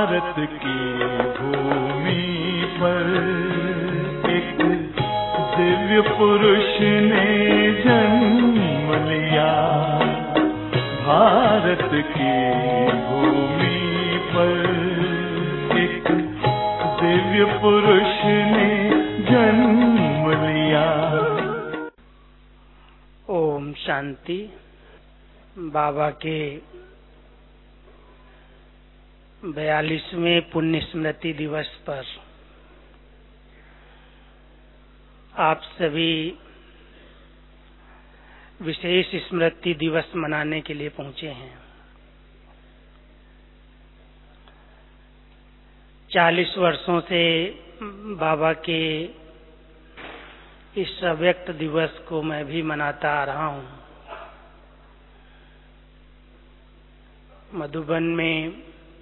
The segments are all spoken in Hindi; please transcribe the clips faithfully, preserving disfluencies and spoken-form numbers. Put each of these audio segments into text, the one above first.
भारत की भूमि पर एक दिव्य पुरुष ने जन्म लिया। भारत की भूमि पर एक दिव्य पुरुष ने जन्म लिया। ओम शांति। बाबा के बयालीसवें पुण्य स्मृति दिवस पर आप सभी विशेष स्मृति दिवस मनाने के लिए पहुंचे हैं। चालीस वर्षों से बाबा के इस अव्यक्त दिवस को मैं भी मनाता आ रहा हूं। मधुबन में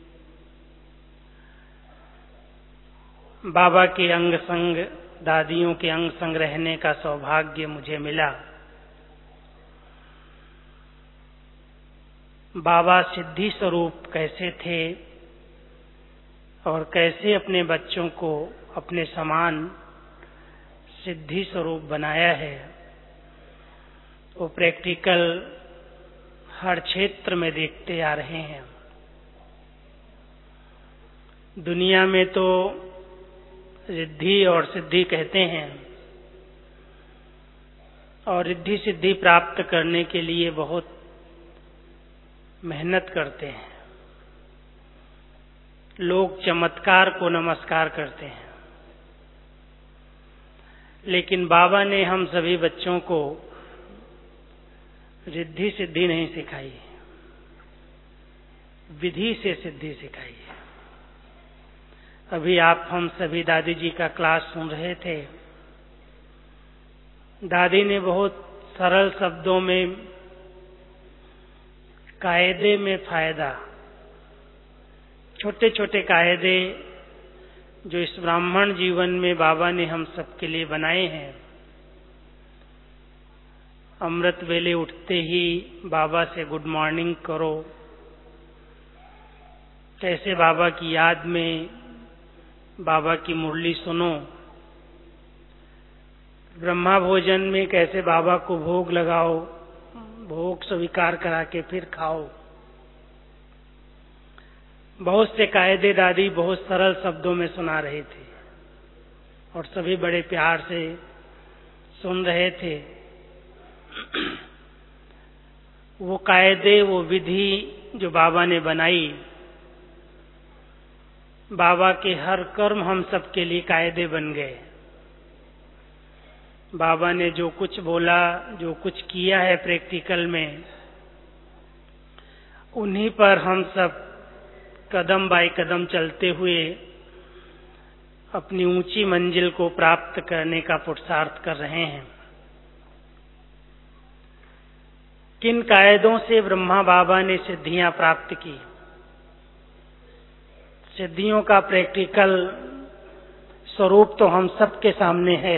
बाबा के अंग संग, दादियों के अंग संग रहने का सौभाग्य मुझे मिला। बाबा सिद्धि स्वरूप कैसे थे और कैसे अपने बच्चों को अपने समान सिद्धि स्वरूप बनाया है, वो प्रैक्टिकल हर क्षेत्र में देखते आ रहे हैं। दुनिया में तो रिद्धि और सिद्धि कहते हैं और रिद्धि सिद्धि प्राप्त करने के लिए बहुत मेहनत करते हैं। लोग चमत्कार को नमस्कार करते हैं, लेकिन बाबा ने हम सभी बच्चों को रिद्धि सिद्धि नहीं सिखाई, विधि से सिद्धि सिखाई है। अभी आप हम सभी दादी जी का क्लास सुन रहे थे। दादी ने बहुत सरल शब्दों में कायदे में फायदा, छोटे छोटे कायदे जो इस ब्राह्मण जीवन में बाबा ने हम सबके लिए बनाए हैं। अमृत वेले उठते ही बाबा से गुड मॉर्निंग करो, कैसे बाबा की याद में बाबा की मुरली सुनो, ब्रह्मा भोजन में कैसे बाबा को भोग लगाओ, भोग स्वीकार करा के फिर खाओ। बहुत से कायदे दादी बहुत सरल शब्दों में सुना रहे थे और सभी बड़े प्यार से सुन रहे थे। वो कायदे, वो विधि जो बाबा ने बनाई, बाबा के हर कर्म हम सबके लिए कायदे बन गए। बाबा ने जो कुछ बोला, जो कुछ किया है प्रैक्टिकल में, उन्हीं पर हम सब कदम बाय कदम चलते हुए अपनी ऊंची मंजिल को प्राप्त करने का पुरुषार्थ कर रहे हैं। किन कायदों से ब्रह्मा बाबा ने सिद्धियां प्राप्त की? सिद्धियों का प्रैक्टिकल स्वरूप तो हम सबके सामने है।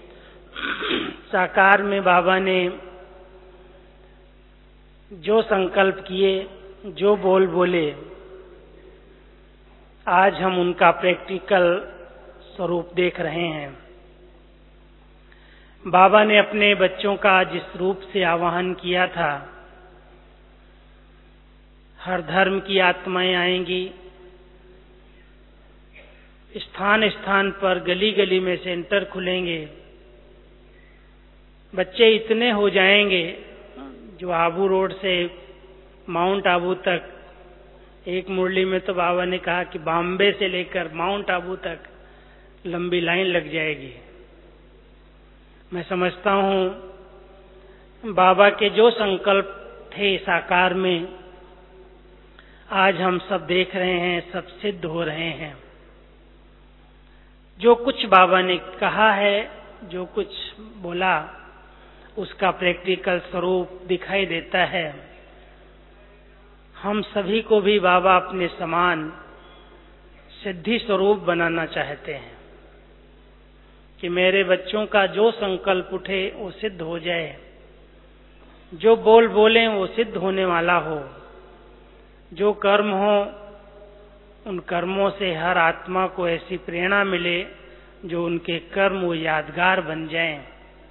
साकार में बाबा ने जो संकल्प किए, जो बोल बोले, आज हम उनका प्रैक्टिकल स्वरूप देख रहे हैं। बाबा ने अपने बच्चों का जिस रूप से आवाहन किया था, हर धर्म की आत्माएं आएंगी, स्थान स्थान पर गली गली में सेंटर खुलेंगे, बच्चे इतने हो जाएंगे जो आबू रोड से माउंट आबू तक, एक मुरली में तो बाबा ने कहा कि बॉम्बे से लेकर माउंट आबू तक लंबी लाइन लग जाएगी। मैं समझता हूं बाबा के जो संकल्प थे साकार में, आज हम सब देख रहे हैं, सब सिद्ध हो रहे हैं। जो कुछ बाबा ने कहा है, जो कुछ बोला, उसका प्रैक्टिकल स्वरूप दिखाई देता है। हम सभी को भी बाबा अपने समान सिद्धि स्वरूप बनाना चाहते हैं कि मेरे बच्चों का जो संकल्प उठे वो सिद्ध हो जाए, जो बोल बोले वो सिद्ध होने वाला हो, जो कर्म हो उन कर्मों से हर आत्मा को ऐसी प्रेरणा मिले जो उनके कर्म वो यादगार बन जाएं।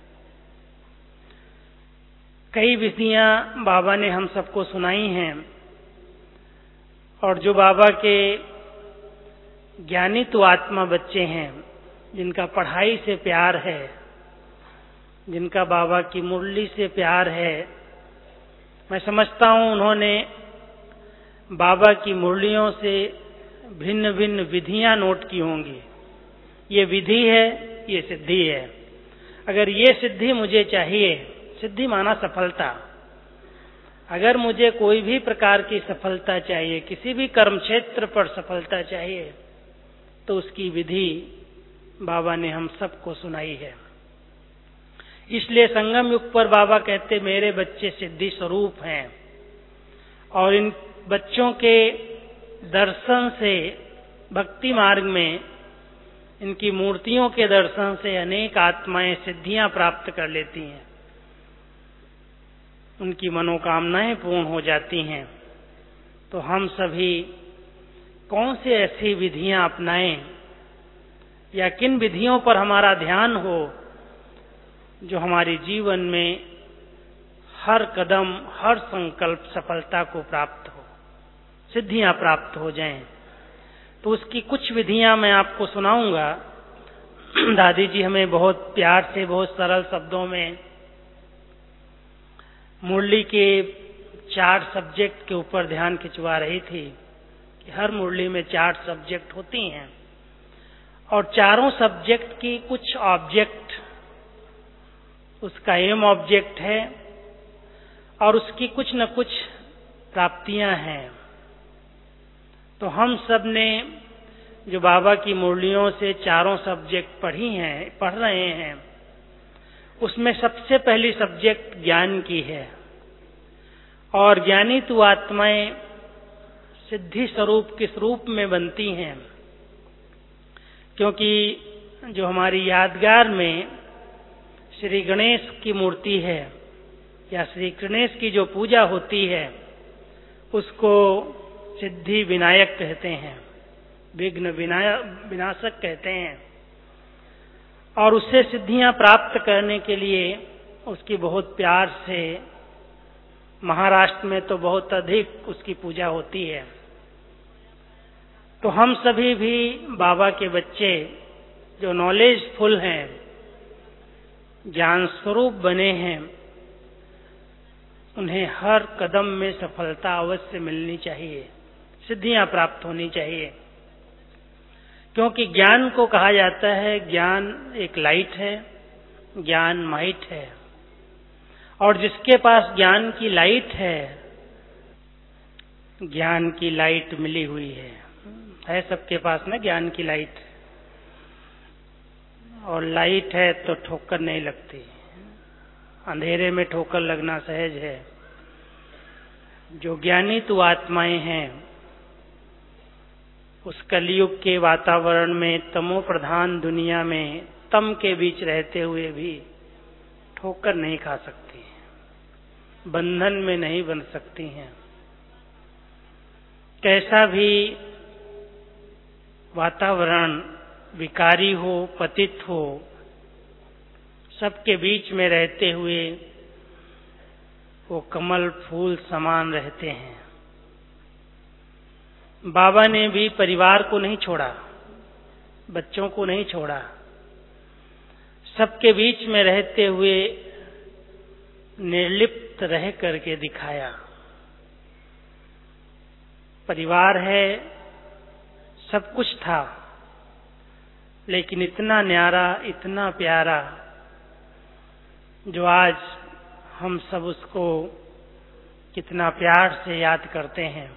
कई विधियां बाबा ने हम सबको सुनाई हैं, और जो बाबा के ज्ञानी तो आत्मा बच्चे हैं, जिनका पढ़ाई से प्यार है, जिनका बाबा की मुरली से प्यार है, मैं समझता हूं उन्होंने बाबा की मुरलियों से भिन्न भिन्न विधियां नोट की होंगी। ये विधि है, ये सिद्धि है। अगर ये सिद्धि मुझे चाहिए, सिद्धि माना सफलता, अगर मुझे कोई भी प्रकार की सफलता चाहिए, किसी भी कर्म क्षेत्र पर सफलता चाहिए, तो उसकी विधि बाबा ने हम सबको सुनाई है। इसलिए संगम युग पर बाबा कहते मेरे बच्चे सिद्धि स्वरूप हैं, और इन बच्चों के दर्शन से भक्ति मार्ग में, इनकी मूर्तियों के दर्शन से अनेक आत्माएं सिद्धियां प्राप्त कर लेती हैं, उनकी मनोकामनाएं पूर्ण हो जाती हैं। तो हम सभी कौन से ऐसी विधियां अपनाएं, या किन विधियों पर हमारा ध्यान हो जो हमारे जीवन में हर कदम, हर संकल्प सफलता को प्राप्त हो, सिद्धियां प्राप्त हो जाएं। तो उसकी कुछ विधियां मैं आपको सुनाऊंगा। दादी जी हमें बहुत प्यार से, बहुत सरल शब्दों में मुरली के चार सब्जेक्ट के ऊपर ध्यान खिंचवा रही थी कि हर मुरली में चार सब्जेक्ट होती हैं, और चारों सब्जेक्ट की कुछ ऑब्जेक्ट, उसका एम ऑब्जेक्ट है, और उसकी कुछ न कुछ प्राप्तियां हैं। तो हम सब ने जो बाबा की मुरलियों से चारों सब्जेक्ट पढ़ी हैं, पढ़ रहे हैं, उसमें सबसे पहली सब्जेक्ट ज्ञान की है। और ज्ञानी तो आत्माएं सिद्धि स्वरूप किस रूप में बनती हैं, क्योंकि जो हमारी यादगार में श्री गणेश की मूर्ति है, या श्री गणेश की जो पूजा होती है, उसको सिद्धि विनायक कहते हैं, विघ्न विनाशक कहते हैं। और उससे सिद्धियां प्राप्त करने के लिए उसकी बहुत प्यार से, महाराष्ट्र में तो बहुत अधिक उसकी पूजा होती है। तो हम सभी भी बाबा के बच्चे जो नॉलेजफुल हैं, ज्ञान स्वरूप बने हैं, उन्हें हर कदम में सफलता अवश्य मिलनी चाहिए, सिद्धियां प्राप्त होनी चाहिए। क्योंकि ज्ञान को कहा जाता है, ज्ञान एक लाइट है, ज्ञान माइट है, और जिसके पास ज्ञान की लाइट है, ज्ञान की लाइट मिली हुई है, है सबके पास ना ज्ञान की लाइट, और लाइट है तो ठोकर नहीं लगती, अंधेरे में ठोकर लगना सहज है। जो ज्ञानी तो आत्माएं हैं, उस कलयुग के वातावरण में, तमो प्रधान दुनिया में, तम के बीच रहते हुए भी ठोकर नहीं खा सकती, बंधन में नहीं बन सकती हैं। कैसा भी वातावरण विकारी हो, पतित हो, सबके बीच में रहते हुए वो कमल फूल समान रहते हैं। बाबा ने भी परिवार को नहीं छोड़ा, बच्चों को नहीं छोड़ा, सबके बीच में रहते हुए निर्लिप्त रह करके दिखाया। परिवार है, सब कुछ था, लेकिन इतना न्यारा, इतना प्यारा, जो आज हम सब उसको कितना प्यार से याद करते हैं।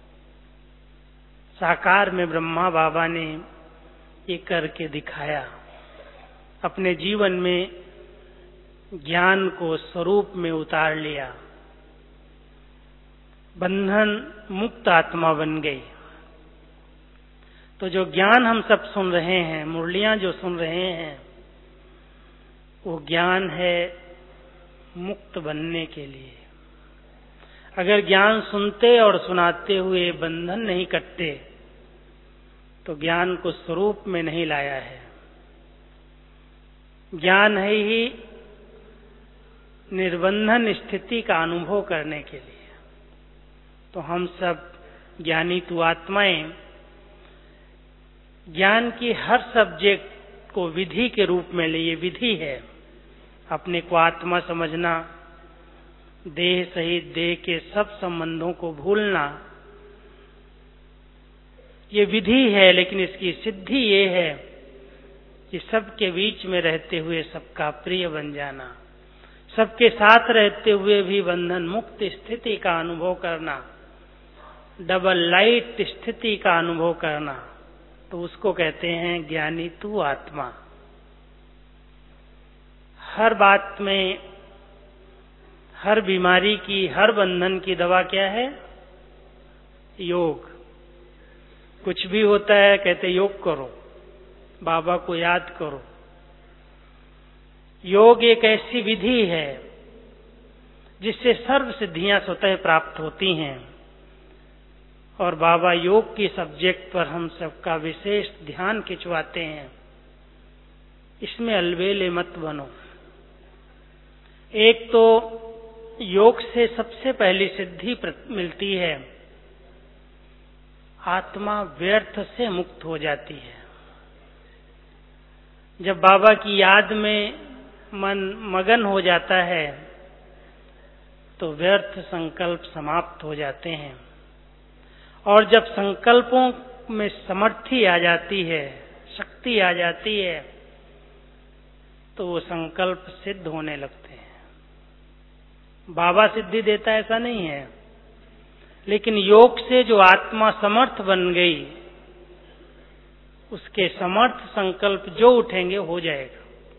साकार में ब्रह्मा बाबा ने ये करके दिखाया, अपने जीवन में ज्ञान को स्वरूप में उतार लिया, बंधन मुक्त आत्मा बन गई। तो जो ज्ञान हम सब सुन रहे हैं, मुरलियां जो सुन रहे हैं, वो ज्ञान है मुक्त बनने के लिए। अगर ज्ञान सुनते और सुनाते हुए बंधन नहीं कटते, तो ज्ञान को स्वरूप में नहीं लाया है। ज्ञान है ही निर्बंधन स्थिति का अनुभव करने के लिए। तो हम सब ज्ञानी तु आत्माएं ज्ञान की हर सब्जेक्ट को विधि के रूप में ले। ये विधि है, अपने को आत्मा समझना, देह सहित देह के सब संबंधों को भूलना, ये विधि है। लेकिन इसकी सिद्धि ये है कि सबके बीच में रहते हुए सबका प्रिय बन जाना, सबके साथ रहते हुए भी बंधन मुक्त स्थिति का अनुभव करना, डबल लाइट स्थिति का अनुभव करना, तो उसको कहते हैं ज्ञानी तू आत्मा। हर बात में, हर बीमारी की, हर बंधन की दवा क्या है? योग। कुछ भी होता है कहते योग करो, बाबा को याद करो। योग एक ऐसी विधि है जिससे सर्व सिद्धियां स्वतः प्राप्त होती हैं। और बाबा योग की सब्जेक्ट पर हम सबका विशेष ध्यान खिंचवाते हैं। इसमें अलबेले मत बनो। एक तो योग से सबसे पहली सिद्धि मिलती है, आत्मा व्यर्थ से मुक्त हो जाती है। जब बाबा की याद में मन मगन हो जाता है तो व्यर्थ संकल्प समाप्त हो जाते हैं। और जब संकल्पों में समर्थी आ जाती है, शक्ति आ जाती है, तो वो संकल्प सिद्ध होने लगते हैं। बाबा सिद्धि देता ऐसा नहीं है, लेकिन योग से जो आत्मा समर्थ बन गई, उसके समर्थ संकल्प जो उठेंगे हो जाएगा।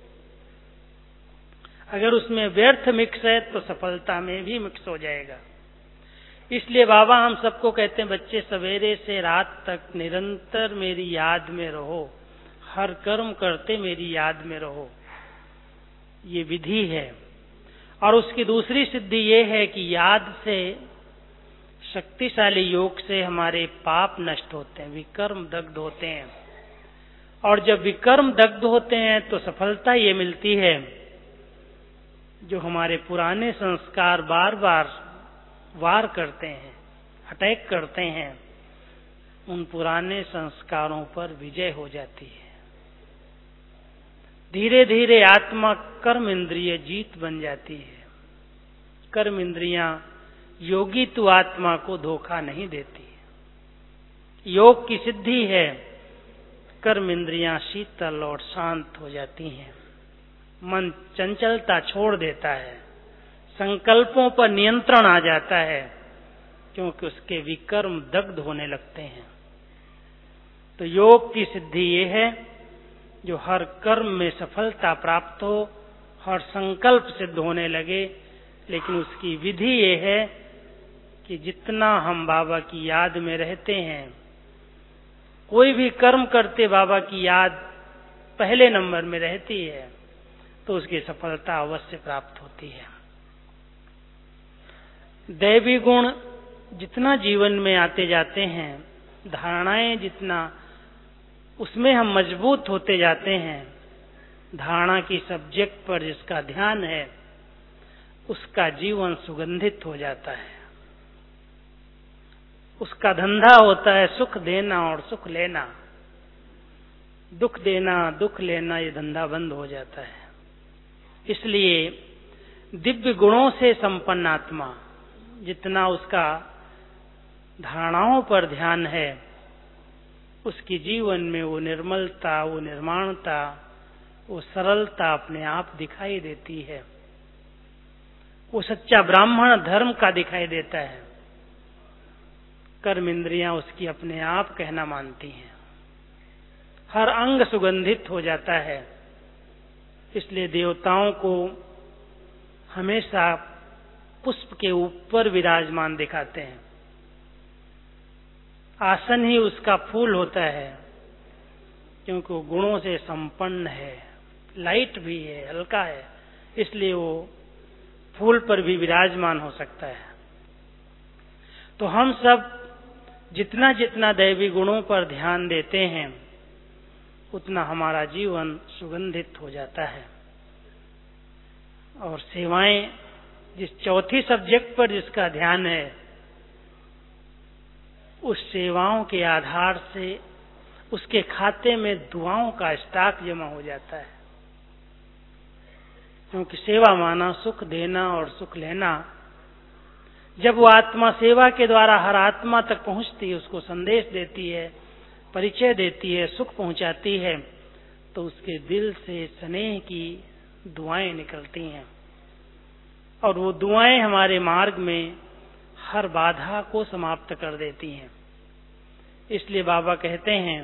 अगर उसमें व्यर्थ मिक्स है तो सफलता में भी मिक्स हो जाएगा। इसलिए बाबा हम सबको कहते हैं, बच्चे सवेरे से रात तक निरंतर मेरी याद में रहो, हर कर्म करते मेरी याद में रहो। ये विधि है। और उसकी दूसरी सिद्धि ये है कि याद से, शक्तिशाली योग से हमारे पाप नष्ट होते हैं, विकर्म दग्ध होते हैं। और जब विकर्म दग्ध होते हैं तो सफलता ये मिलती है, जो हमारे पुराने संस्कार बार बार वार करते हैं, अटैक करते हैं, उन पुराने संस्कारों पर विजय हो जाती है। धीरे धीरे आत्मा कर्म इंद्रिय जीत बन जाती है। कर्म इंद्रियां योगी तु आत्मा को धोखा नहीं देती। योग की सिद्धि है, कर्म इंद्रियां शीतल और शांत हो जाती हैं। मन चंचलता छोड़ देता है, संकल्पों पर नियंत्रण आ जाता है, क्योंकि उसके विकर्म दग्ध होने लगते हैं। तो योग की सिद्धि ये है, जो हर कर्म में सफलता प्राप्त हो, हर संकल्प सिद्ध होने लगे। लेकिन उसकी विधि ये है कि जितना हम बाबा की याद में रहते हैं, कोई भी कर्म करते बाबा की याद पहले नंबर में रहती है, तो उसकी सफलता अवश्य प्राप्त होती है। दैवी गुण जितना जीवन में आते जाते हैं, धारणाएं जितना उसमें हम मजबूत होते जाते हैं, धारणा की सब्जेक्ट पर जिसका ध्यान है, उसका जीवन सुगंधित हो जाता है। उसका धंधा होता है सुख देना और सुख लेना। दुख देना, दुख लेना, ये धंधा बंद हो जाता है। इसलिए दिव्य गुणों से संपन्न आत्मा, जितना उसका धारणाओं पर ध्यान है, उसकी जीवन में वो निर्मलता, वो निर्माणता, वो सरलता अपने आप दिखाई देती है। वो सच्चा ब्राह्मण धर्म का दिखाई देता है। कर्म इंद्रियां उसकी अपने आप कहना मानती हैं। हर अंग सुगंधित हो जाता है। इसलिए देवताओं को हमेशा पुष्प के ऊपर विराजमान दिखाते हैं। आसन ही उसका फूल होता है, क्योंकि वो गुणों से संपन्न है, लाइट भी है, हल्का है, इसलिए वो फूल पर भी विराजमान हो सकता है। तो हम सब जितना जितना दैवी गुणों पर ध्यान देते हैं उतना हमारा जीवन सुगंधित हो जाता है। और सेवाएं, जिस चौथी सब्जेक्ट पर जिसका ध्यान है, उस सेवाओं के आधार से उसके खाते में दुआओं का स्टॉक जमा हो जाता है। क्योंकि सेवा माना सुख देना और सुख लेना। जब वो आत्मा सेवा के द्वारा हर आत्मा तक पहुंचती है, उसको संदेश देती है, परिचय देती है, सुख पहुंचाती है, तो उसके दिल से स्नेह की दुआएं निकलती हैं। और वो दुआएं हमारे मार्ग में हर बाधा को समाप्त कर देती हैं। इसलिए बाबा कहते हैं,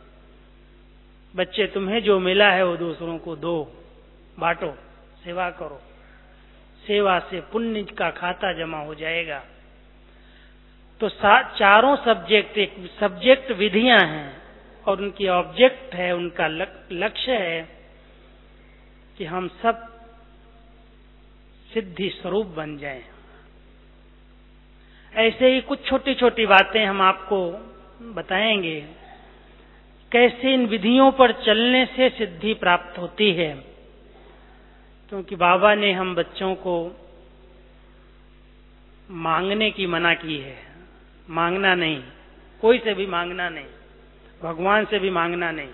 बच्चे तुम्हें जो मिला है वो दूसरों को दो, बांटो, सेवा करो। सेवा से पुण्य का खाता जमा हो जाएगा। तो चारों सब्जेक्ट, एक सब्जेक्ट विधियां हैं और उनकी ऑब्जेक्ट है, उनका लक्ष्य है कि हम सब सिद्धि स्वरूप बन जाएं। ऐसे ही कुछ छोटी छोटी बातें हम आपको बताएंगे, कैसे इन विधियों पर चलने से सिद्धि प्राप्त होती है। क्योंकि बाबा ने हम बच्चों को मांगने की मना की है, मांगना नहीं, कोई से भी मांगना नहीं, भगवान से भी मांगना नहीं।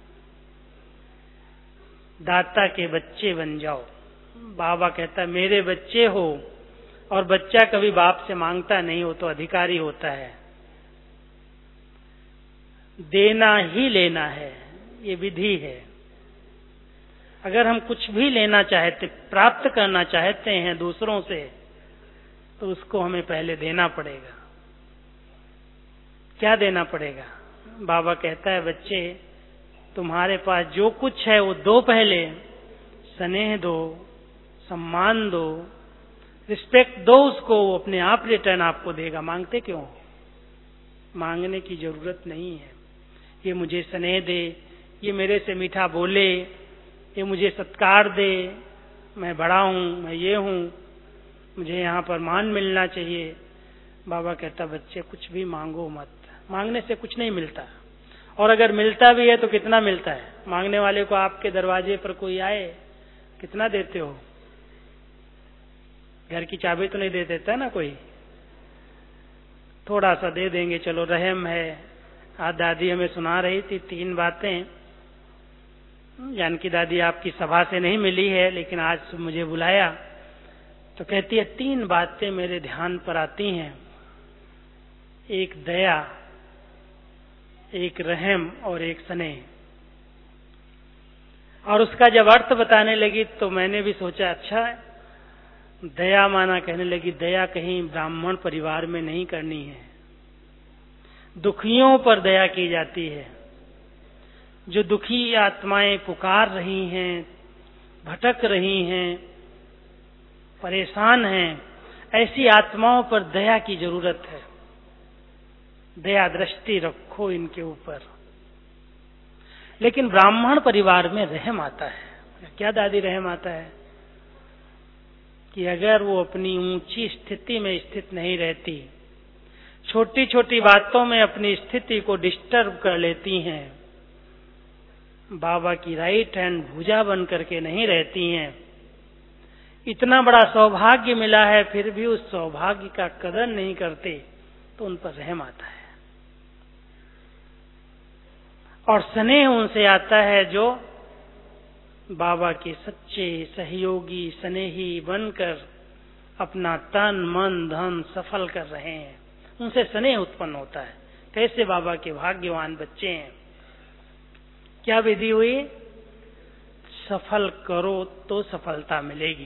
दाता के बच्चे बन जाओ। बाबा कहता मेरे बच्चे हो, और बच्चा कभी बाप से मांगता नहीं, हो तो अधिकारी होता है। देना ही लेना है, ये विधि है। अगर हम कुछ भी लेना चाहते, प्राप्त करना चाहते हैं दूसरों से, तो उसको हमें पहले देना पड़ेगा। क्या देना पड़ेगा? बाबा कहता है बच्चे, तुम्हारे पास जो कुछ है वो दो, पहले स्नेह दो, सम्मान दो, रिस्पेक्ट दो उसको, वो अपने आप रिटर्न आपको देगा। मांगते क्यों? मांगने की जरूरत नहीं है। ये मुझे स्नेह दे, ये मेरे से मीठा बोले, ये मुझे सत्कार दे, मैं बड़ा हूं, मैं ये हूं, मुझे यहाँ पर मान मिलना चाहिए। बाबा कहता बच्चे कुछ भी मांगो मत, मांगने से कुछ नहीं मिलता। और अगर मिलता भी है तो कितना मिलता है? मांगने वाले को आपके दरवाजे पर कोई आए, कितना देते हो? घर की चाबी तो नहीं दे देता ना कोई, थोड़ा सा दे देंगे, चलो रहम है। आज दादी हमें सुना रही थी तीन बातें। जानकी दादी आपकी सभा से नहीं मिली है, लेकिन आज मुझे बुलाया तो कहती है तीन बातें मेरे ध्यान पर आती हैं, एक दया, एक रहम और एक स्नेह। और उसका जब अर्थ बताने लगी तो मैंने भी सोचा अच्छा, दया माना, कहने लगी दया कहीं ब्राह्मण परिवार में नहीं करनी है। दुखियों पर दया की जाती है। जो दुखी आत्माएं पुकार रही हैं, भटक रही हैं, परेशान हैं, ऐसी आत्माओं पर दया की जरूरत है। दया दृष्टि रखो इनके ऊपर। लेकिन ब्राह्मण परिवार में रहम आता है। क्या दादी रहम आता है? कि अगर वो अपनी ऊंची स्थिति में स्थित नहीं रहती, छोटी छोटी बातों में अपनी स्थिति को डिस्टर्ब कर लेती हैं, बाबा की राइट हैंड भुजा बन करके नहीं रहती हैं, इतना बड़ा सौभाग्य मिला है फिर भी उस सौभाग्य का कदर नहीं करते, तो उन पर रहम आता है। और स्नेह उनसे आता है जो बाबा के सच्चे सहयोगी स्नेही बनकर अपना तन मन धन सफल कर रहे हैं, उनसे स्नेह उत्पन्न होता है। कैसे बाबा के भाग्यवान बच्चे हैं। क्या विधि हुई? सफल करो तो सफलता मिलेगी।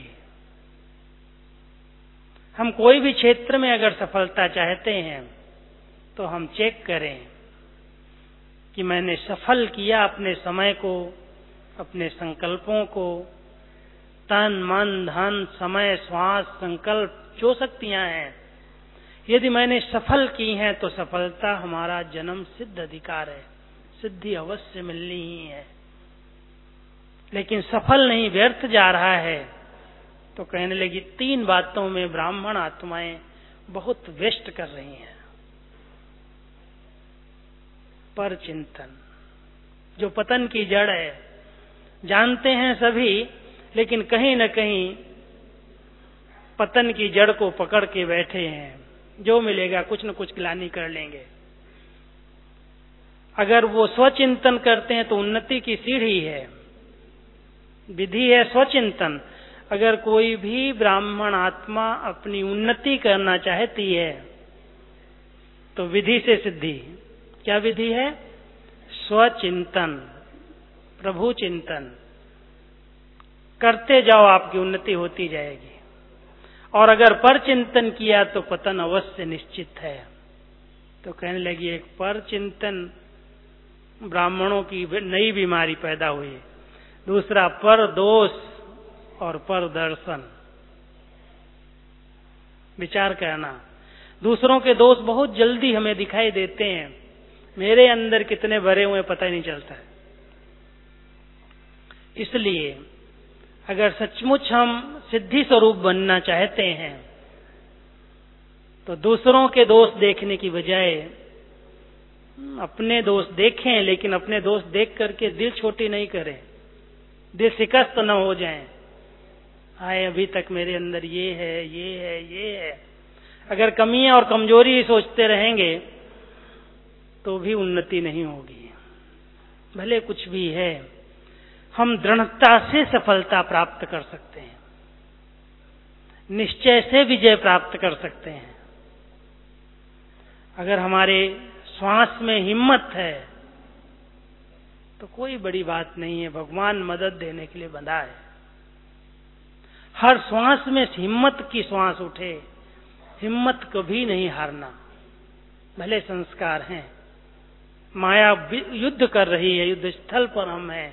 हम कोई भी क्षेत्र में अगर सफलता चाहते हैं तो हम चेक करें कि मैंने सफल किया अपने समय को, अपने संकल्पों को, तन मन धन समय श्वास संकल्प जो शक्तियां हैं, यदि मैंने सफल की हैं तो सफलता हमारा जन्म सिद्ध अधिकार है, सिद्धि अवश्य मिलनी ही है। लेकिन सफल नहीं, व्यर्थ जा रहा है, तो कहने लगी तीन बातों में ब्राह्मण आत्माएं बहुत वेस्ट कर रही हैं। पर चिंतन, जो पतन की जड़ है। जानते हैं सभी, लेकिन कहीं न कहीं पतन की जड़ को पकड़ के बैठे हैं। जो मिलेगा कुछ न कुछ ग्लानि कर लेंगे। अगर वो स्वचिंतन करते हैं तो उन्नति की सीढ़ी है, विधि है स्वचिंतन। अगर कोई भी ब्राह्मण आत्मा अपनी उन्नति करना चाहती है तो विधि से सिद्धि। क्या विधि है? स्वचिंतन, प्रभु चिंतन करते जाओ, आपकी उन्नति होती जाएगी। और अगर पर चिंतन किया तो पतन अवश्य निश्चित है। तो कहने लगी एक पर चिंतन ब्राह्मणों की नई बीमारी पैदा हुई। दूसरा पर दोष और पर दर्शन, विचार करना। दूसरों के दोष बहुत जल्दी हमें दिखाई देते हैं, मेरे अंदर कितने भरे हुए पता ही नहीं चलता है। इसलिए अगर सचमुच हम सिद्धि स्वरूप बनना चाहते हैं तो दूसरों के दोष देखने की बजाय अपने दोष देखें, लेकिन अपने दोष देख करके दिल छोटी नहीं करें, दिल शिकस्त न हो जाएं। आए अभी तक मेरे अंदर ये है, ये है, ये है। अगर कमियां और कमजोरी ही सोचते रहेंगे तो भी उन्नति नहीं होगी। भले कुछ भी है, हम दृढ़ता से सफलता प्राप्त कर सकते हैं, निश्चय से विजय प्राप्त कर सकते हैं। अगर हमारे श्वास में हिम्मत है तो कोई बड़ी बात नहीं है, भगवान मदद देने के लिए बंधा है। हर श्वास में हिम्मत की श्वास उठे, हिम्मत कभी नहीं हारना। भले संस्कार हैं, माया युद्ध कर रही है, युद्ध स्थल पर हम हैं,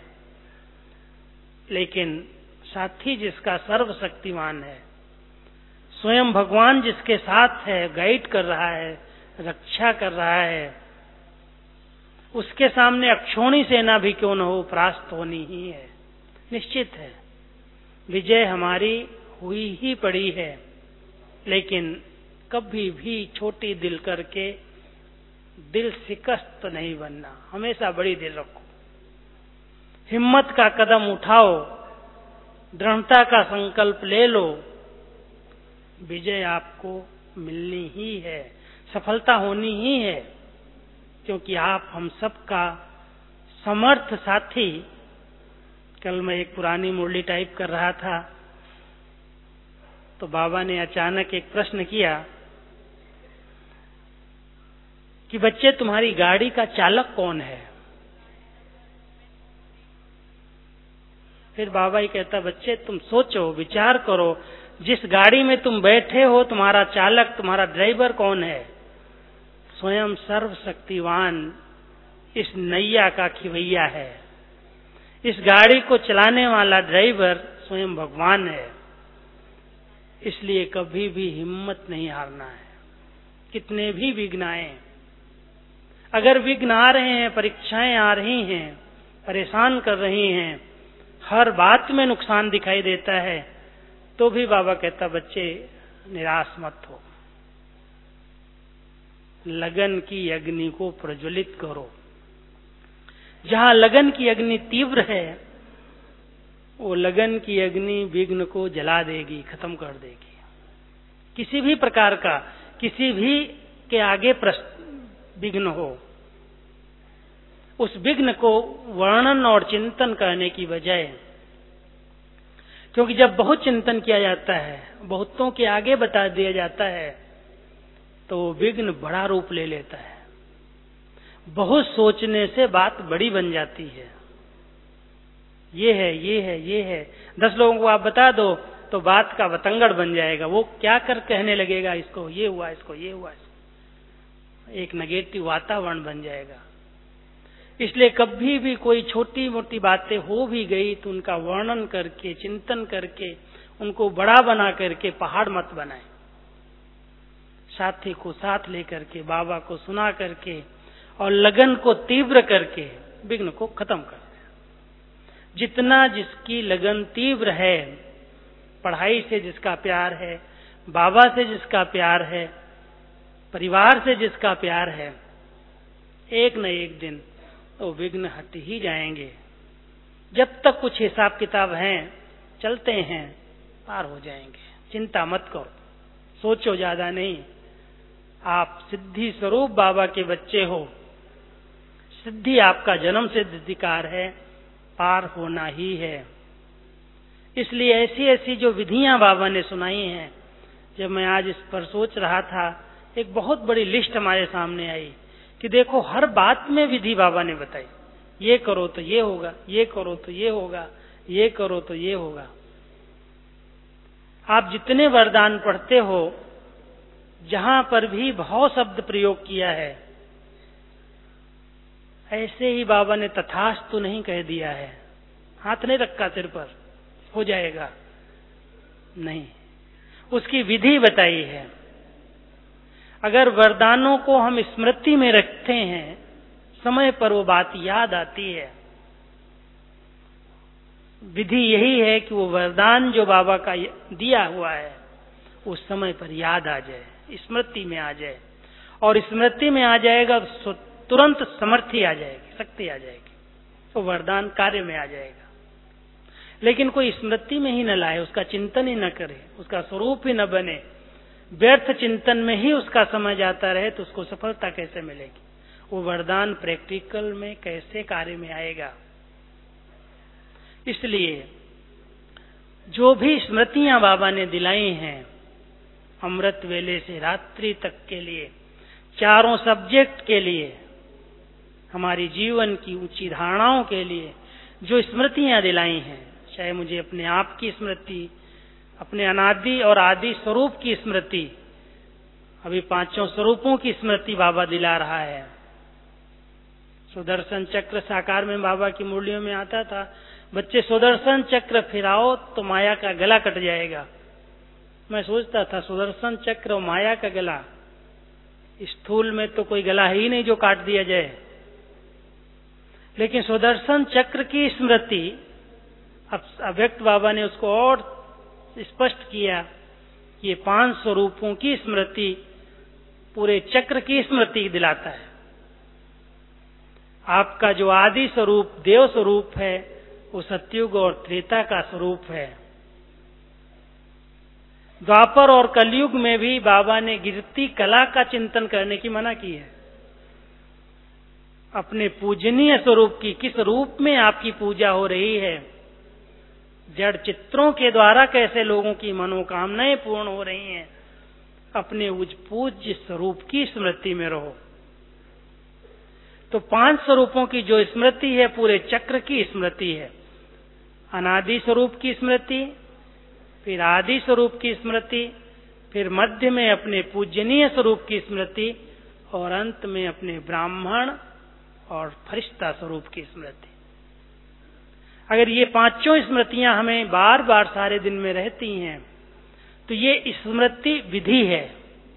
लेकिन साथी जिसका सर्वशक्तिमान है, स्वयं भगवान जिसके साथ है, गाइड कर रहा है, रक्षा कर रहा है, उसके सामने अक्षौणी सेना भी क्यों न हो, परास्त होनी ही है, निश्चित है। विजय हमारी हुई ही पड़ी है, लेकिन कभी भी छोटी दिल करके दिल शिकस्त नहीं बनना, हमेशा बड़ी दिल रखो। हिम्मत का कदम उठाओ, दृढ़ता का संकल्प ले लो, विजय आपको मिलनी ही है, सफलता होनी ही है, क्योंकि आप हम सबका समर्थ साथी। कल मैं एक पुरानी मुरली टाइप कर रहा था तो बाबा ने अचानक एक प्रश्न किया कि बच्चे तुम्हारी गाड़ी का चालक कौन है? फिर बाबा ही कहता, बच्चे तुम सोचो, विचार करो, जिस गाड़ी में तुम बैठे हो तुम्हारा चालक, तुम्हारा ड्राइवर कौन है? स्वयं सर्वशक्तिवान इस नैया का खिवैया है। इस गाड़ी को चलाने वाला ड्राइवर स्वयं भगवान है। इसलिए कभी भी हिम्मत नहीं हारना है, कितने भी विघ्न आए। अगर विघ्न आ रहे हैं, परीक्षाएं आ रही हैं, परेशान कर रही हैं, हर बात में नुकसान दिखाई देता है, तो भी बाबा कहता, बच्चे निराश मत हो, लगन की अग्नि को प्रज्वलित करो। जहां लगन की अग्नि तीव्र है, वो लगन की अग्नि विघ्न को जला देगी, खत्म कर देगी। किसी भी प्रकार का, किसी भी के आगे प्रश्न विघ्न हो, उस विघ्न को वर्णन और चिंतन करने की बजाय, क्योंकि जब बहुत चिंतन किया जाता है, बहुतों के आगे बता दिया जाता है, तो विघ्न बड़ा रूप ले लेता है। बहुत सोचने से बात बड़ी बन जाती है। ये है, ये है, ये है। दस लोगों को आप बता दो तो बात का बतंगड़ बन जाएगा। वो क्या कर कहने लगेगा, इसको ये हुआ, इसको ये हुआ, इसको एक नेगेटिव वातावरण बन जाएगा। इसलिए कभी भी कोई छोटी मोटी बातें हो भी गई तो उनका वर्णन करके, चिंतन करके, उनको बड़ा बना करके पहाड़ मत बनाए। साथी को साथ लेकर के, बाबा को सुना करके और लगन को तीव्र करके विघ्न को खत्म कर दे। जितना जिसकी लगन तीव्र है, पढ़ाई से जिसका प्यार है, बाबा से जिसका प्यार है, परिवार से जिसका प्यार है, एक न एक दिन तो विघ्न हट ही जाएंगे। जब तक कुछ हिसाब किताब हैं, चलते हैं, पार हो जाएंगे। चिंता मत करो, सोचो ज्यादा नहीं। आप सिद्धि स्वरूप बाबा के बच्चे हो, सिद्धि आपका जन्म सिद्ध अधिकार है, पार होना ही है। इसलिए ऐसी ऐसी जो विधियां बाबा ने सुनाई हैं, जब मैं आज इस पर सोच रहा था, एक बहुत बड़ी लिस्ट हमारे सामने आई कि देखो हर बात में विधि बाबा ने बताई। ये करो तो ये होगा, ये करो तो ये होगा, ये करो तो ये होगा। आप जितने वरदान पढ़ते हो, जहां पर भी भाव शब्द प्रयोग किया है, ऐसे ही बाबा ने तथास्तु नहीं कह दिया है, हाथ नहीं रखा सिर पर हो जाएगा, नहीं, उसकी विधि बताई है। अगर वरदानों को हम स्मृति में रखते हैं, समय पर वो बात याद आती है। विधि यही है कि वो वरदान जो बाबा का दिया हुआ है उस समय पर याद आ जाए, स्मृति में आ जाए, और स्मृति में आ जाएगा तो तुरंत समर्थी आ जाएगी, शक्ति आ जाएगी, तो वरदान कार्य में आ जाएगा। लेकिन कोई स्मृति में ही न लाए, उसका चिंतन ही न करे, उसका स्वरूप ही न बने, व्यर्थ चिंतन में ही उसका समय जाता रहे, तो उसको सफलता कैसे मिलेगी? वो वरदान प्रैक्टिकल में कैसे कार्य में आएगा? इसलिए जो भी स्मृतियां बाबा ने दिलाई हैं, अमृत वेले से रात्रि तक के लिए, चारों सब्जेक्ट के लिए, हमारी जीवन की ऊंची धारणाओं के लिए जो स्मृतियां दिलाई हैं, चाहे मुझे अपने आप की स्मृति, अपने अनादि और आदि स्वरूप की स्मृति, अभी पांचों स्वरूपों की स्मृति बाबा दिला रहा है। सुदर्शन चक्र साकार में बाबा की मुरलियों में आता था, बच्चे सुदर्शन चक्र फिराओ तो माया का गला कट जाएगा। मैं सोचता था सुदर्शन चक्र और माया का गला, स्थूल में तो कोई गला ही नहीं जो काट दिया जाए, लेकिन सुदर्शन चक्र की स्मृति, अब अव्यक्त बाबा ने उसको और स्पष्ट किया कि ये पांच स्वरूपों की स्मृति पूरे चक्र की स्मृति दिलाता है। आपका जो आदि स्वरूप देव स्वरूप है, वो सतयुग और त्रेता का स्वरूप है। द्वापर और कलयुग में भी बाबा ने गिरती कला का चिंतन करने की मना की है। अपने पूजनीय स्वरूप की किस रूप में आपकी पूजा हो रही है, जड़ चित्रों के द्वारा कैसे लोगों की मनोकामनाएं पूर्ण हो रही हैं, अपने उस पूज्य स्वरूप की स्मृति में रहो। तो पांच स्वरूपों की जो स्मृति है, पूरे चक्र की स्मृति है। अनादि स्वरूप की स्मृति, फिर आदि स्वरूप की स्मृति, फिर मध्य में अपने पूजनीय स्वरूप की स्मृति, और अंत में अपने ब्राह्मण और फरिश्ता स्वरूप की स्मृति। अगर ये पांचों स्मृतियां हमें बार बार सारे दिन में रहती हैं, तो ये स्मृति विधि है,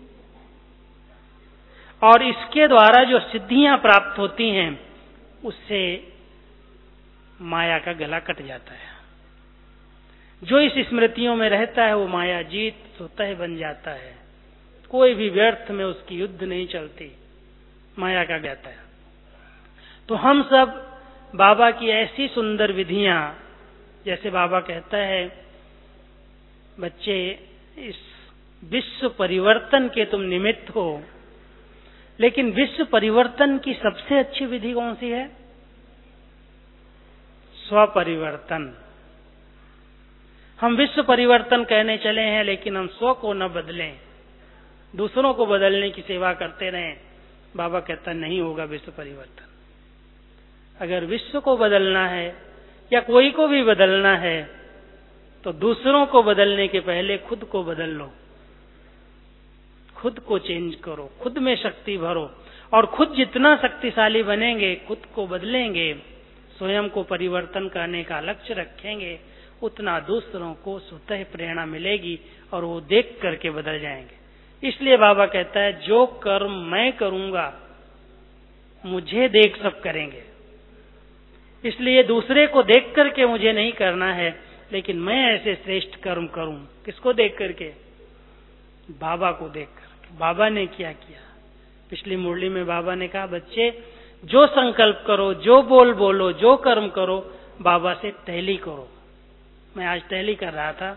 और इसके द्वारा जो सिद्धियां प्राप्त होती हैं, उससे माया का गला कट जाता है। जो इस स्मृतियों में रहता है, वो माया जीत स्वतः बन जाता है। कोई भी व्यर्थ में उसकी युद्ध नहीं चलती, माया का जाता है। तो हम सब बाबा की ऐसी सुंदर विधियां, जैसे बाबा कहता है, बच्चे इस विश्व परिवर्तन के तुम निमित्त हो, लेकिन विश्व परिवर्तन की सबसे अच्छी विधि कौन सी है? स्वपरिवर्तन। हम विश्व परिवर्तन कहने चले हैं, लेकिन हम स्व को न बदलें, दूसरों को बदलने की सेवा करते रहें। बाबा कहता नहीं होगा विश्व परिवर्तन। अगर विश्व को बदलना है या कोई को भी बदलना है, तो दूसरों को बदलने के पहले खुद को बदल लो, खुद को चेंज करो, खुद में शक्ति भरो, और खुद जितना शक्तिशाली बनेंगे, खुद को बदलेंगे, स्वयं को परिवर्तन करने का लक्ष्य रखेंगे, उतना दूसरों को स्वतः प्रेरणा मिलेगी और वो देख करके बदल जाएंगे। इसलिए बाबा कहता है, जो कर्म मैं करूंगा मुझे देख सब करेंगे। इसलिए दूसरे को देख करके मुझे नहीं करना है, लेकिन मैं ऐसे श्रेष्ठ कर्म करूं। किसको देख करके? बाबा को देख करके। बाबा ने क्या किया? पिछली मुरली में बाबा ने कहा, बच्चे जो संकल्प करो, जो बोल बोलो, जो कर्म करो, बाबा से टहली करो। मैं आज टहली कर रहा था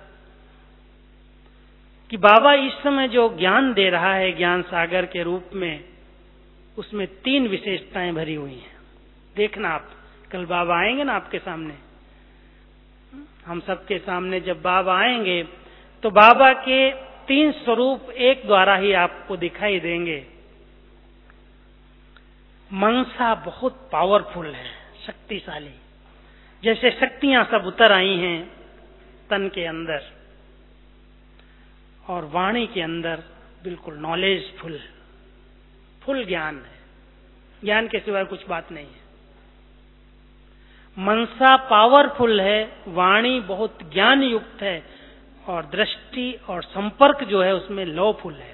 कि बाबा इस समय जो ज्ञान दे रहा है ज्ञान सागर के रूप में, उसमें तीन विशेषताएं भरी हुई हैं। देखना आप, कल बाबा आएंगे ना आपके सामने, हम सबके सामने जब बाबा आएंगे तो बाबा के तीन स्वरूप एक द्वारा ही आपको दिखाई देंगे। मनसा बहुत पावरफुल है, शक्तिशाली, जैसे शक्तियां सब उतर आई हैं तन के अंदर, और वाणी के अंदर बिल्कुल नॉलेजफुल, फुल ज्ञान है, ज्ञान के सिवाय कुछ बात नहीं है। मनसा पावरफुल है, वाणी बहुत ज्ञान युक्त है, और दृष्टि और संपर्क जो है उसमें लॉफुल है।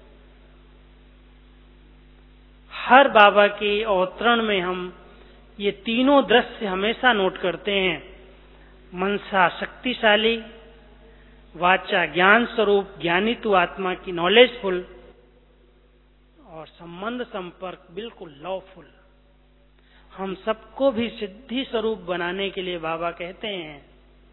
हर बाबा के अवतरण में हम ये तीनों दृश्य हमेशा नोट करते हैं। मनसा शक्तिशाली, वाचा ज्ञान स्वरूप, ज्ञानी तु आत्मा की नॉलेजफुल, और संबंध संपर्क बिल्कुल लॉफुल। हम सबको भी सिद्धि स्वरूप बनाने के लिए बाबा कहते हैं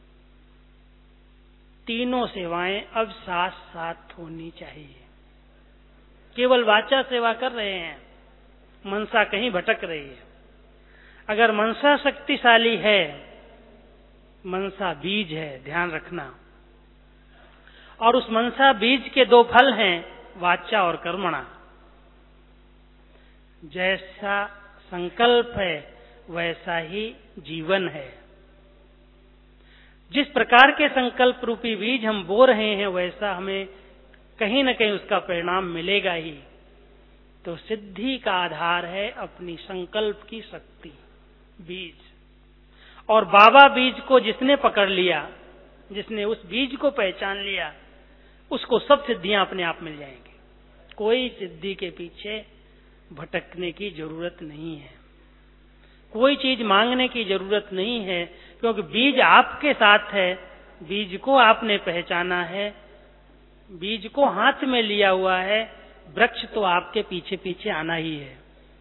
तीनों सेवाएं अब साथ साथ होनी चाहिए। केवल वाचा सेवा कर रहे हैं, मनसा कहीं भटक रही है। अगर मनसा शक्तिशाली है, मनसा बीज है, ध्यान रखना, और उस मनसा बीज के दो फल हैं, वाचा और कर्मणा। जैसा संकल्प है वैसा ही जीवन है। जिस प्रकार के संकल्प रूपी बीज हम बो रहे हैं वैसा हमें कहीं न कहीं उसका परिणाम मिलेगा ही। तो सिद्धि का आधार है अपनी संकल्प की शक्ति, बीज। और बाबा बीज को जिसने पकड़ लिया, जिसने उस बीज को पहचान लिया, उसको सब सिद्धियां अपने आप मिल जाएंगी। कोई सिद्धि के पीछे भटकने की जरूरत नहीं है, कोई चीज मांगने की जरूरत नहीं है, क्योंकि बीज आपके साथ है, बीज को आपने पहचाना है, बीज को हाथ में लिया हुआ है, वृक्ष तो आपके पीछे पीछे आना ही है।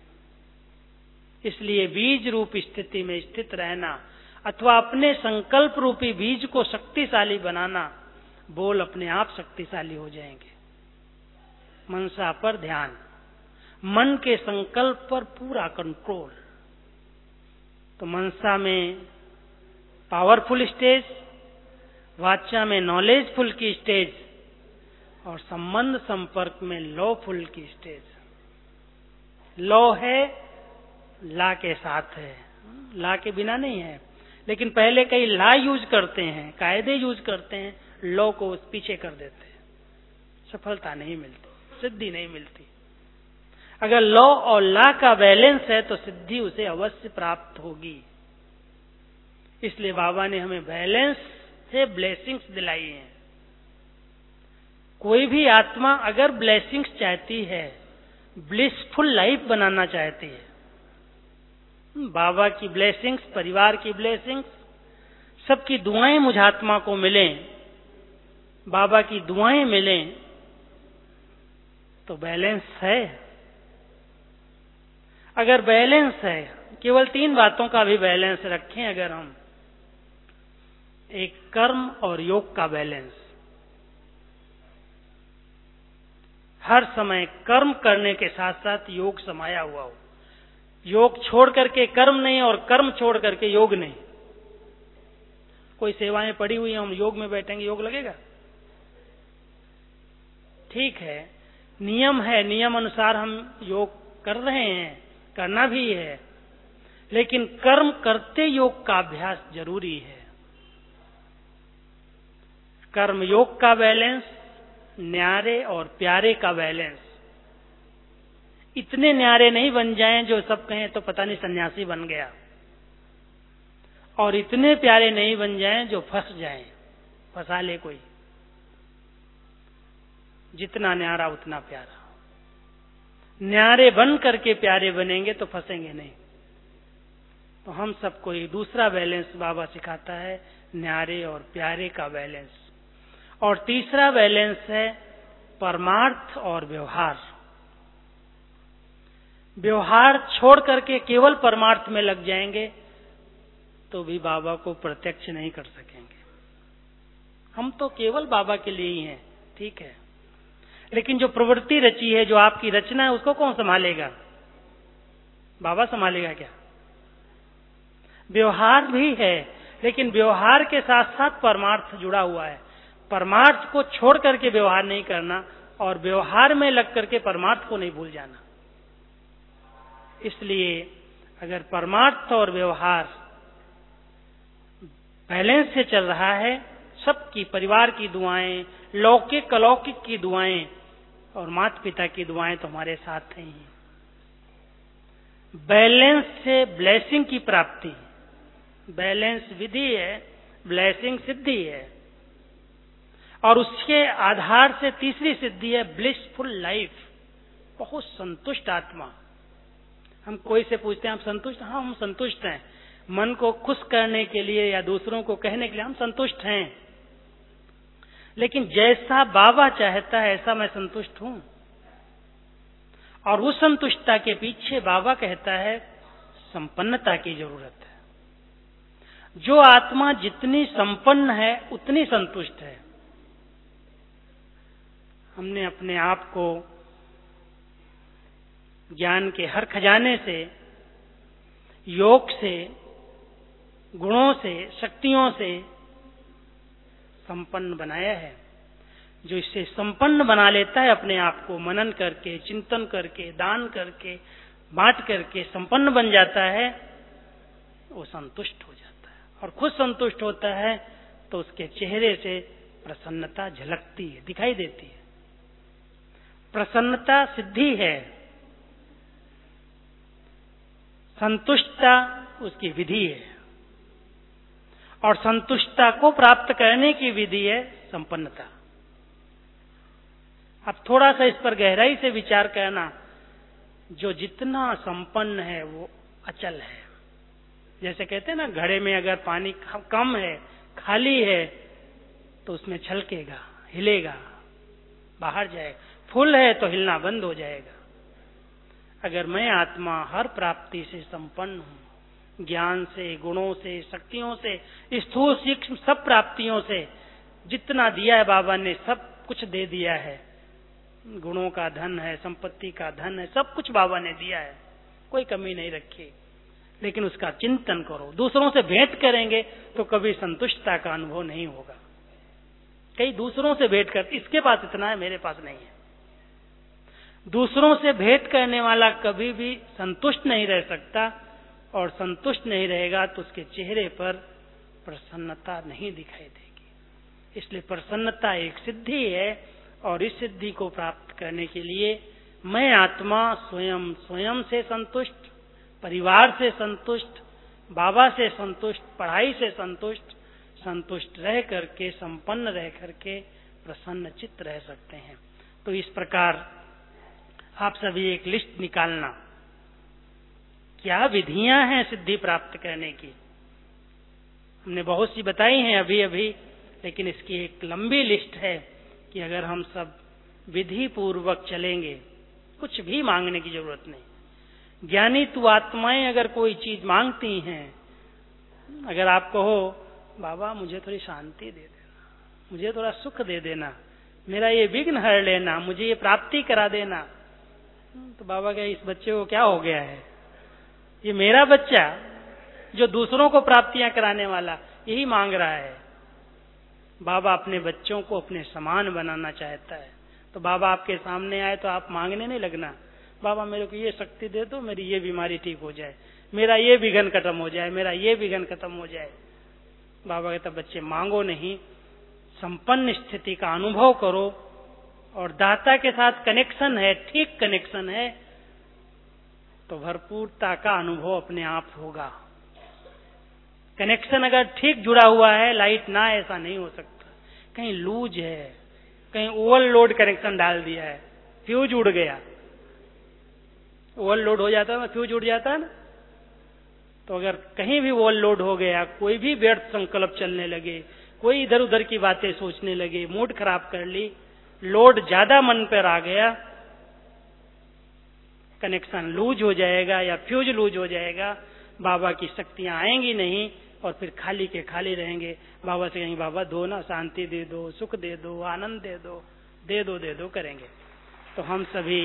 इसलिए बीज रूप स्थिति में स्थित रहना अथवा अपने संकल्प रूपी बीज को शक्तिशाली बनाना, बोल अपने आप शक्तिशाली हो जाएंगे। मनसा पर ध्यान, मन के संकल्प पर पूरा कंट्रोल। तो मनसा में पावरफुल स्टेज, वाचा में नॉलेजफुल की स्टेज, और संबंध संपर्क में लॉफुल की स्टेज। लॉ है, ला के साथ है, ला के बिना नहीं है। लेकिन पहले कई ला यूज करते हैं, कायदे यूज करते हैं, लॉ को पीछे कर देते हैं, सफलता नहीं मिलती, सिद्धि नहीं मिलती। अगर लॉ और ला का बैलेंस है तो सिद्धि उसे अवश्य प्राप्त होगी। इसलिए बाबा ने हमें बैलेंस से ब्लेसिंग्स दिलाई हैं। कोई भी आत्मा अगर ब्लेसिंग्स चाहती है, ब्लिसफुल लाइफ बनाना चाहती है, बाबा की ब्लेसिंग्स, परिवार की ब्लेसिंग्स, सबकी दुआएं मुझ आत्मा को मिलें, बाबा की दुआएं मिलें, तो बैलेंस है। अगर बैलेंस है, केवल तीन बातों का भी बैलेंस रखें अगर हम, एक कर्म और योग का बैलेंस। हर समय कर्म करने के साथ साथ योग समाया हुआ हो, योग छोड़ करके कर्म नहीं और कर्म छोड़ करके योग नहीं। कोई सेवाएं पड़ी हुई हैं, हम योग में बैठेंगे, योग लगेगा? ठीक है, नियम है, नियम अनुसार हम योग कर रहे हैं, करना भी है, लेकिन कर्म करते योग का अभ्यास जरूरी है। कर्म योग का बैलेंस, न्यारे और प्यारे का बैलेंस। इतने न्यारे नहीं बन जाएं जो सब कहें तो पता नहीं सन्यासी बन गया, और इतने प्यारे नहीं बन जाएं जो फंस जाएं, फंसा ले कोई। जितना न्यारा उतना प्यारा। न्यारे बन करके प्यारे बनेंगे तो फंसेंगे नहीं। तो हम सबको एक दूसरा बैलेंस बाबा सिखाता है, न्यारे और प्यारे का बैलेंस। और तीसरा बैलेंस है परमार्थ और व्यवहार। व्यवहार छोड़ करके केवल परमार्थ में लग जाएंगे तो भी बाबा को प्रत्यक्ष नहीं कर सकेंगे। हम तो केवल बाबा के लिए ही हैं, ठीक है, लेकिन जो प्रवृत्ति रची है, जो आपकी रचना है, उसको कौन संभालेगा? बाबा संभालेगा क्या? व्यवहार भी है, लेकिन व्यवहार के साथ साथ परमार्थ जुड़ा हुआ है। परमार्थ को छोड़ करके व्यवहार नहीं करना और व्यवहार में लग करके परमार्थ को नहीं भूल जाना। इसलिए अगर परमार्थ और व्यवहार बैलेंस से चल रहा है, सबकी, परिवार की दुआएं, लौकिक अलौकिक की दुआएं और माता पिता की दुआएं तो हमारे साथ हैं। बैलेंस से ब्लेसिंग की प्राप्ति, बैलेंस विधि है, ब्लेसिंग सिद्धि है, और उसके आधार से तीसरी सिद्धि है ब्लिसफुल लाइफ, बहुत संतुष्ट आत्मा। हम कोई से पूछते हैं आप संतुष्ट? हाँ, हम संतुष्ट हैं। मन को खुश करने के लिए या दूसरों को कहने के लिए हम संतुष्ट हैं, लेकिन जैसा बाबा चाहता है ऐसा मैं संतुष्ट हूं। और उस संतुष्टता के पीछे बाबा कहता है संपन्नता की जरूरत है। जो आत्मा जितनी संपन्न है उतनी संतुष्ट है। हमने अपने आप को ज्ञान के हर खजाने से, योग से, गुणों से, शक्तियों से संपन्न बनाया है। जो इससे संपन्न बना लेता है अपने आप को, मनन करके, चिंतन करके, दान करके, बांट करके संपन्न बन जाता है, वो संतुष्ट हो जाता है। और खुद संतुष्ट होता है तो उसके चेहरे से प्रसन्नता झलकती है, दिखाई देती है। प्रसन्नता सिद्धि है, संतुष्टता उसकी विधि है, और संतुष्टता को प्राप्त करने की विधि है संपन्नता। अब थोड़ा सा इस पर गहराई से विचार करना, जो जितना संपन्न है वो अचल है। जैसे कहते हैं ना, घड़े में अगर पानी कम है, खाली है, तो उसमें छलकेगा, हिलेगा, बाहर जाएगा। फुल है तो हिलना बंद हो जाएगा। अगर मैं आत्मा हर प्राप्ति से संपन्न हूं, ज्ञान से, गुणों से, शक्तियों से, स्थूल सूक्ष्म सब प्राप्तियों से, जितना दिया है बाबा ने सब कुछ दे दिया है। गुणों का धन है, संपत्ति का धन है, सब कुछ बाबा ने दिया है, कोई कमी नहीं रखी। लेकिन उसका चिंतन करो। दूसरों से भेंट करेंगे तो कभी संतुष्टता का अनुभव नहीं होगा। कई दूसरों से भेंट कर, इसके पास इतना है, मेरे पास नहीं है। दूसरों से भेंट करने वाला कभी भी संतुष्ट नहीं रह सकता, और संतुष्ट नहीं रहेगा तो उसके चेहरे पर प्रसन्नता नहीं दिखाई देगी। इसलिए प्रसन्नता एक सिद्धि है, और इस सिद्धि को प्राप्त करने के लिए मैं आत्मा स्वयं स्वयं से संतुष्ट, परिवार से संतुष्ट, बाबा से संतुष्ट, पढ़ाई से संतुष्ट, संतुष्ट रह करके, संपन्न रह करके प्रसन्न चित्त रह सकते हैं। तो इस प्रकार आप सभी एक लिस्ट निकालना, क्या विधियां हैं सिद्धि प्राप्त करने की। हमने बहुत सी बताई हैं अभी अभी, लेकिन इसकी एक लंबी लिस्ट है कि अगर हम सब विधि पूर्वक चलेंगे, कुछ भी मांगने की जरूरत नहीं। ज्ञानी तू आत्माएं अगर कोई चीज मांगती हैं, अगर आप कहो बाबा मुझे थोड़ी शांति दे देना, मुझे थोड़ा सुख दे देना, मेरा ये विघ्न हर लेना, मुझे ये प्राप्ति करा देना, तो बाबा क्या इस बच्चे को क्या हो गया है? ये मेरा बच्चा जो दूसरों को प्राप्तियां कराने वाला यही मांग रहा है। बाबा अपने बच्चों को अपने समान बनाना चाहता है। तो बाबा आपके सामने आए तो आप मांगने नहीं लगना, बाबा मेरे को ये शक्ति दे दो, मेरी ये बीमारी ठीक हो जाए, मेरा ये विघ्न खत्म हो जाए, मेरा ये विघ्न खत्म हो जाए। बाबा कहता बच्चे मांगो नहीं, संपन्न स्थिति का अनुभव करो, और दाता के साथ कनेक्शन है, ठीक कनेक्शन है, तो भरपूरता का अनुभव अपने आप होगा। कनेक्शन अगर ठीक जुड़ा हुआ है, लाइट ना, ऐसा नहीं हो सकता। कहीं लूज है, कहीं ओवरलोड कनेक्शन डाल दिया है, फ्यूज उड़ गया। ओवरलोड हो जाता है ना, फ्यूज उड़ जाता है ना। तो अगर कहीं भी ओवरलोड हो गया, कोई भी व्यर्थ संकल्प चलने लगे, कोई इधर उधर की बातें सोचने लगे, मूड खराब कर ली, लोड ज्यादा मन पर आ गया, कनेक्शन लूज हो जाएगा या फ्यूज लूज हो जाएगा, बाबा की शक्तियां आएंगी नहीं और फिर खाली के खाली रहेंगे। बाबा से कहेंगे बाबा दो ना, शांति दे दो, सुख दे दो, आनंद दे दो, दे दो दे दो करेंगे। तो हम सभी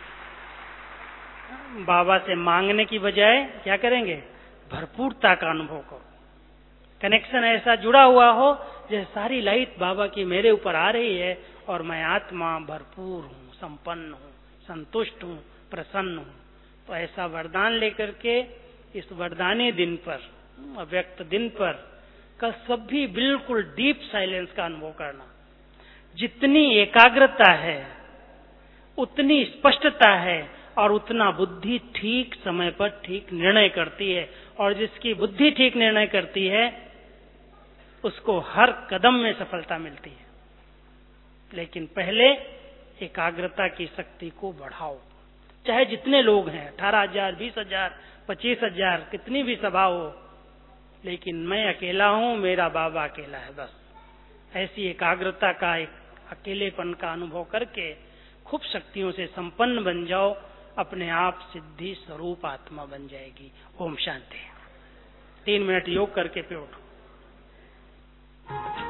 बाबा से मांगने की बजाय क्या करेंगे, भरपूरता का अनुभव करो। कनेक्शन ऐसा जुड़ा हुआ हो जैसे सारी लाइट बाबा की मेरे ऊपर आ रही है और मैं आत्मा भरपूर हूँ, संपन्न हूँ, संतुष्ट हूँ, प्रसन्न हूँ। तो ऐसा वरदान लेकर के इस वरदानी दिन पर, अव्यक्त दिन पर का सभी बिल्कुल डीप साइलेंस का अनुभव करना। जितनी एकाग्रता है उतनी स्पष्टता है और उतना बुद्धि ठीक समय पर ठीक निर्णय करती है, और जिसकी बुद्धि ठीक निर्णय करती है उसको हर कदम में सफलता मिलती है। लेकिन पहले एकाग्रता की शक्ति को बढ़ाओ। चाहे जितने लोग हैं, अठारह हजार, बीस हजार, पच्चीस हजार, कितनी भी सभा हो, लेकिन मैं अकेला हूं, मेरा बाबा अकेला है, बस। ऐसी एकाग्रता का, एक अकेलेपन का अनुभव करके खूब शक्तियों से संपन्न बन जाओ, अपने आप सिद्धि स्वरूप आत्मा बन जाएगी। ओम शांति। तीन मिनट योग करके पे उठो।